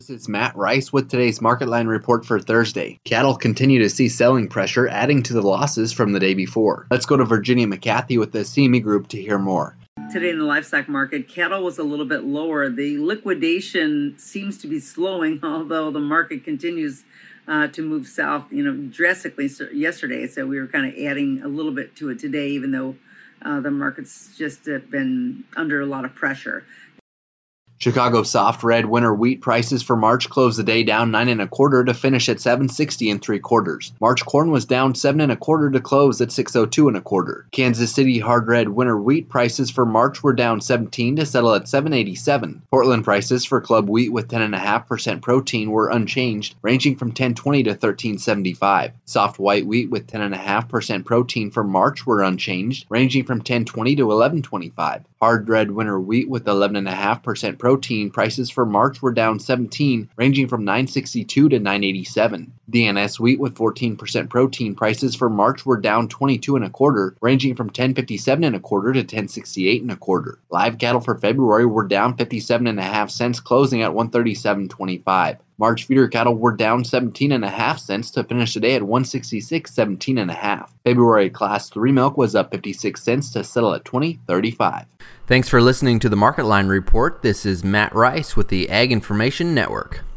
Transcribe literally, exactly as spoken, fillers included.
This is Matt Rice with today's Market Line report for Thursday. Cattle continue to see selling pressure, adding to the losses from the day before. Let's go to Virginia McCarthy with the C M E Group to hear more. Today in the livestock market, cattle was a little bit lower. The liquidation seems to be slowing, although the market continues uh, to move south, you know, drastically yesterday. So we were kind of adding a little bit to it today, even though uh, the market's just uh, been under a lot of pressure. Chicago soft red winter wheat prices for March closed the day down nine and a quarter to finish at seven sixty and three quarters. March corn was down seven and a quarter to close at six oh two and a quarter. Kansas City hard red winter wheat prices for March were down seventeen to settle at seven eighty-seven. Portland prices for club wheat with ten point five percent protein were unchanged, ranging from ten twenty to thirteen seventy-five. Soft white wheat with ten point five percent protein for March were unchanged, ranging from ten twenty to eleven twenty-five. Hard red winter wheat with eleven point five percent protein prices for March were down seventeen, ranging from nine sixty-two to nine eighty-seven. D N S wheat with fourteen percent protein prices for March were down twenty-two and a quarter, ranging from ten fifty-seven and a quarter to ten sixty-eight and a quarter. Live cattle for February were down fifty-seven and a half cents, closing at one thirty-seven twenty-five. March feeder cattle were down seventeen and a half cents to finish the day at one sixty-six seventeen and a half. February class three milk was up fifty-six cents to settle at twenty thirty-five. Thanks for listening to the Market Line report. This is Matt Rice with the Ag Information Network.